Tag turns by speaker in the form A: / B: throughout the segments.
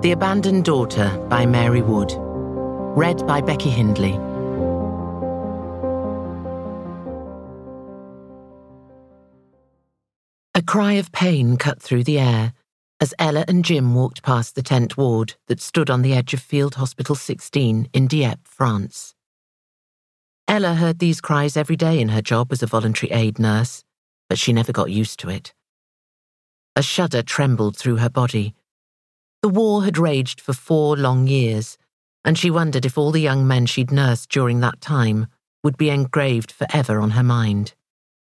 A: The Abandoned Daughter by Mary Wood. Read by Becky Hindley. A cry of pain cut through the air as Ella and Jim walked past the tent ward that stood on the edge of Field Hospital 16 in Dieppe, France. Ella heard these cries every day in her job as a voluntary aid nurse, but she never got used to it. A shudder trembled through her body. The war had raged for 4 long years, and she wondered if all the young men she'd nursed during that time would be engraved forever on her mind.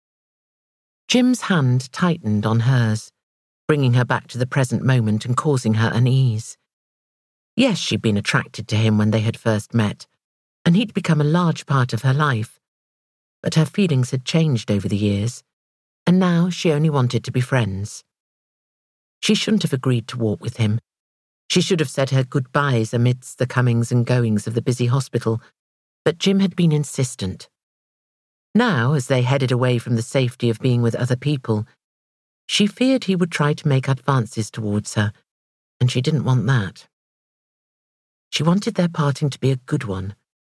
A: Jim's hand tightened on hers, bringing her back to the present moment and causing her unease. Yes, she'd been attracted to him when they had first met, and he'd become a large part of her life, but her feelings had changed over the years, and now she only wanted to be friends. She shouldn't have agreed to walk with him. She should have said her goodbyes amidst the comings and goings of the busy hospital, but Jim had been insistent. Now, as they headed away from the safety of being with other people, she feared he would try to make advances towards her, and she didn't want that. She wanted their parting to be a good one.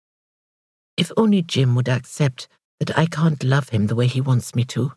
A: If only Jim would accept that I can't love him the way he wants me to.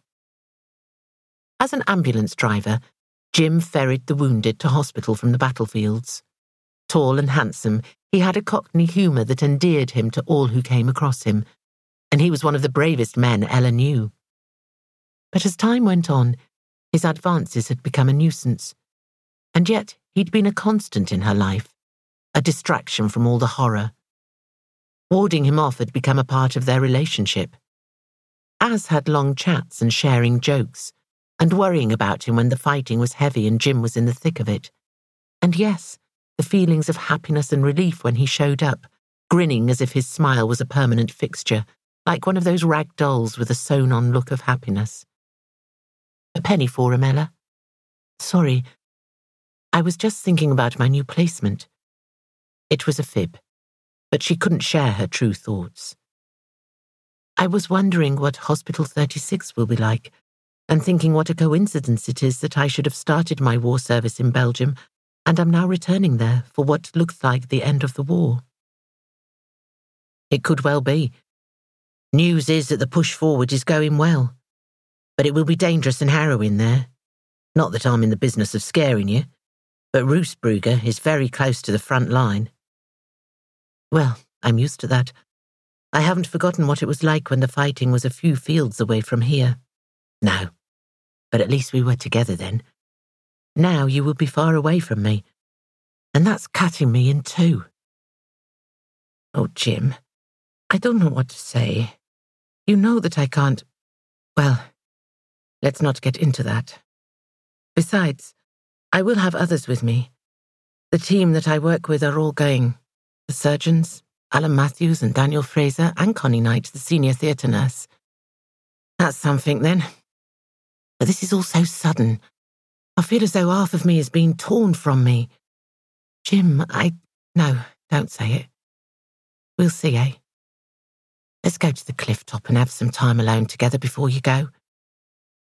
A: As an ambulance driver, Jim ferried the wounded to hospital from the battlefields. Tall and handsome, he had a Cockney humour that endeared him to all who came across him, and he was one of the bravest men Ella knew. But as time went on, his advances had become a nuisance, and yet he'd been a constant in her life, a distraction from all the horror. Warding him off had become a part of their relationship. Az had long chats and sharing jokes, and worrying about him when the fighting was heavy and Jim was in the thick of it. And yes, the feelings of happiness and relief when he showed up, grinning as if his smile was a permanent fixture, like one of those rag dolls with a sewn-on look of happiness. A penny for him, Ella? Sorry, I was just thinking about my new placement. It was a fib, but she couldn't share her true thoughts. I was wondering what Hospital 36 will be like, and thinking what a coincidence it is that I should have started my war service in Belgium and am now returning there for what looks like the end of the war. It could well be. News is that the push forward is going well, but it will be dangerous and harrowing there. Not that I'm in the business of scaring you, but Roosbrugge is very close to the front line. Well, I'm used to that. I haven't forgotten what it was like when the fighting was a few fields away from here. No, but at least we were together then. Now you will be far away from me, and that's cutting me in two. Oh, Jim, I don't know what to say. You know that I can't... Well, let's not get into that. Besides, I will have others with me. The team that I work with are all going. The surgeons, Alan Matthews and Daniel Fraser, and Connie Knight, the senior theatre nurse. That's something, then. But this is all so sudden. I feel as though half of me is being torn from me. Jim, No, don't say it. We'll see, eh? Let's go to the cliff top and have some time alone together before you go.